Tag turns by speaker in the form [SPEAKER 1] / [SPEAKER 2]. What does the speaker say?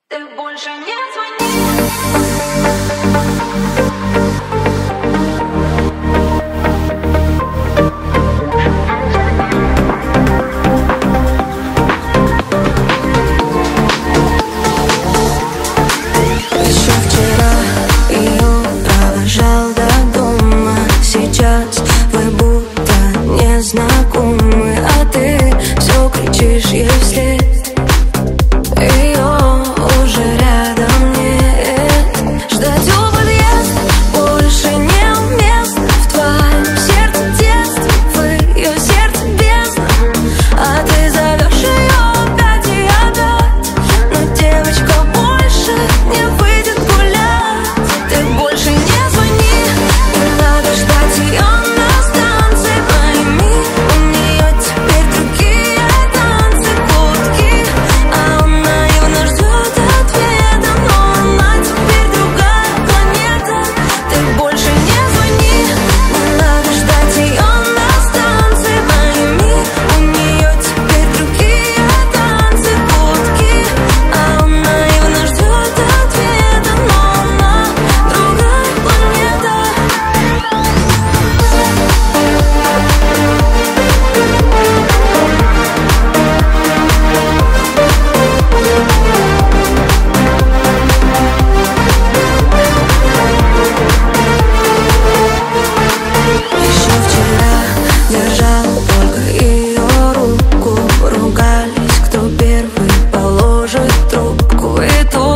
[SPEAKER 1] Ты больше не звони.
[SPEAKER 2] Еще вчера ее провожал до дома. Сейчас вы будто незнакомы, а ты все кричишь ей вслед. Ее уже рядом нет. Ждать у подъезда больше неуместно. В твоем сердце детство, в ее сердце бездна. А ты зовешь ее опять и опять, но девочка больше не выйдет гулять. Ты больше не звони, не надо ждать ее на станции. Пойми, у нее теперь другие танцы, кутки, а он наивно ждет ответа, но она теперь другая планета. Ты больше не звони, не надо ждать ее на станции. Пойми, у нее теперь другие танцы, кутки, а он наивно ждет ответа, но она другая планета. Еще вчера держал только ее руку. Ругались, кто первый положит трубку. И тут